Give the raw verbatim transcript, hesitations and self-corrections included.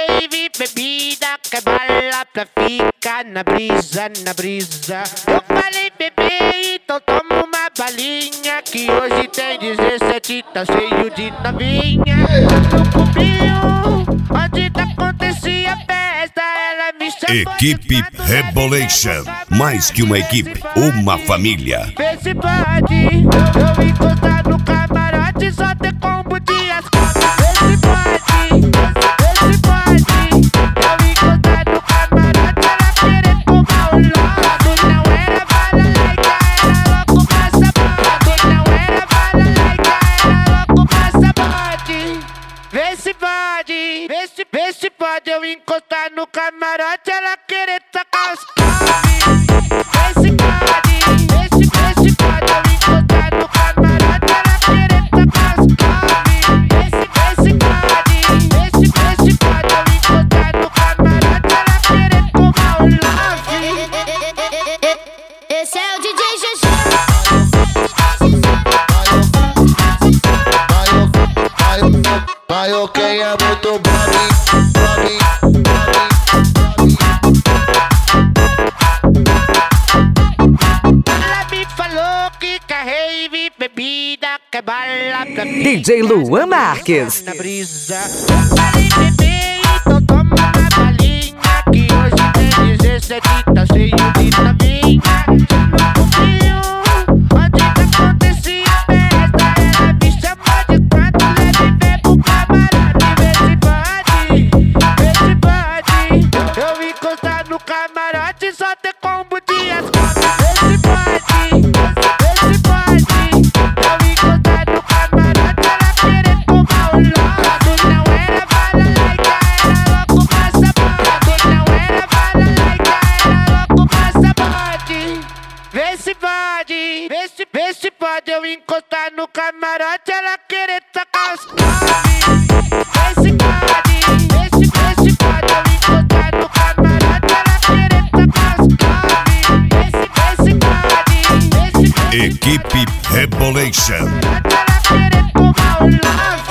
rave, bebida, que bala pra ficar na brisa, na brisa. Eu falei, bebê, então toma uma balinha, que hoje tem dezessete, tá cheio de novinha. No clubinho, onde acontecia a festa, ela me chamou. Equipe Rebolation, mais que uma equipe, uma família. Vê se pode, eu encostar no camarote, só ter combo de asfalto. Vê se pode, vê se pode, eu encostar no camarote, ela querer tomar o logo. Não era bala laica, era louco passaporte. Não era bala laica, era louco passaporte. Vê se pode, vê se, vê se pode, eu encostar no camarote, ela querer tacar os come. Vê se pode, vê se, vê se pode, eu encostar no camarote, ela querer tacar os come. Vê se, vê se pode, vê se, vê se pode, eu encostar no camarote, ela querer tomar o love. Esse é o D J G G. Vai, ok, é muito bobby, bobby, Ela me falou que quer rave, bebida, quer bala pra D J Luan Marques. na brisa. Eu falei, bebê, então toma uma balinha, que hoje tem dezessete, tá cheio de novinha. No clubinho, onde acontecia a festa, ela me chamou de quatro, leve, vem pro camarote. Vê se pode, vê se pode, eu encostar no camarote, só ter combo de asfalto. Vê se pode, vê se pode, eu encostar no camarote, ela querer tomar o logo. Não era bala laica, era louco passaporte. Não era bala laica, era louco passaporte. Vê se pode, vê se, vê se pode, eu encostar no camarote, ela querer tacar os come. Vê se pode, vê se, vê se pode, eu encostar no camarote, ela querer tacar os come. Vê se, vê se pode, vê se, vê se Equipe Rebolation. pode, ela querer tomar o love.